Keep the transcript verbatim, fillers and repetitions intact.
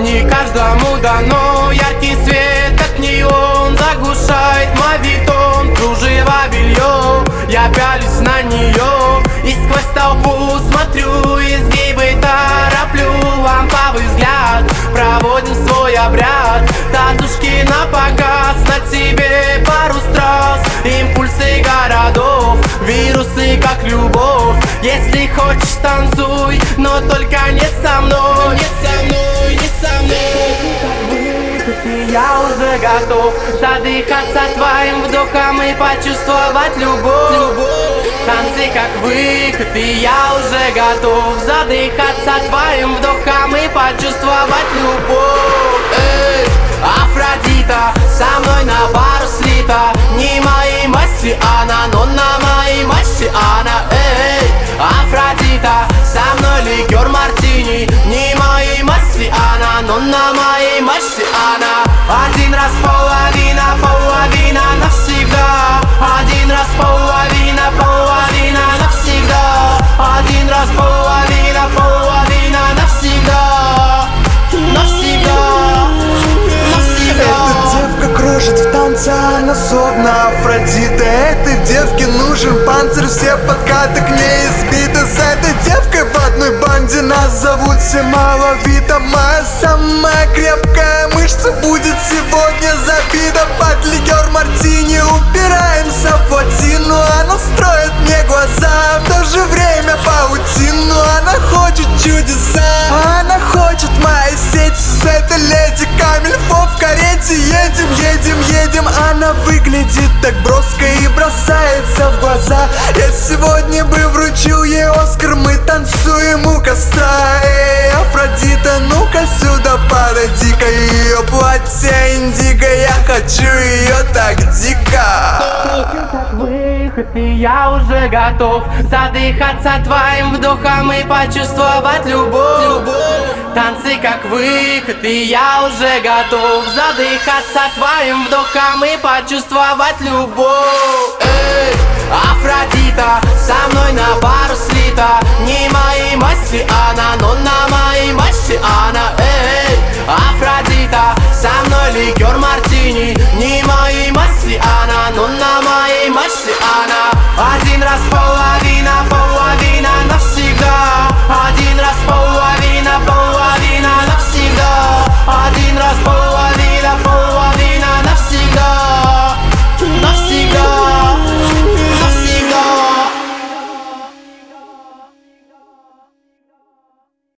Не каждому дано. Яркий свет, как неон, заглушает мавитон. Кружево белье, я пялюсь на нее и сквозь толпу смотрю, изгибы тороплю. Ламповый взгляд, проводим свой обряд. Татушки на показ, на тебе пару страз. Импульсы городов, вирусы как любовь. Если хочешь, танцуй, но только не со мной. Не со мной, не со мной. Я уже готов задыхаться твоим вдохом и почувствовать любовь. Танцы как выход, и я уже готов задыхаться твоим вдохом и почувствовать любовь. Эй, Афродита, со мной на пару слита. Не моей масти она, но на моей масти она. Эй, Афродита, со мной ликер мартини. Не моей масти она, но на моей масти она. Один раз половина, половина навсегда. Один раз половина, половина навсегда. Один раз половина, половина навсегда. Навсегда, навсегда. Эта девка кружит в танце, она словно Афродита. Этой девке нужен панцирь, все подкаты к ней избиты. С этой девкой в одной банде нас зовут все маловито. Моя самая крепкая мышца будет сегодня забита. Под ликер мартини упираемся в плотину. Она строит мне глаза, в то же время паутину. Она хочет чудеса, она хочет мои сети. С этой леди Камильфо в карете едем, едем, едем. Она выглядит так броско и бросается в глаза. Я сегодня бы вручил ей Оскар, мы танцуем у костра. Эй, Афродита, ну-ка сюда подойди-ка. Ее платье индиго, я хочу ее так дико. Выход, и я уже готов задыхаться твоим вдохом и почувствовать любовь. Танцы как выход, и я уже готов задыхаться твоим вдохом и почувствовать любовь. Эй, Афродита, со мной на пару слита. Не моей масти она, но на моей масти она. Эй, Афродита, со мной ликер мартини. Не моей масти она, но на моей масти она. Один раз половина, половина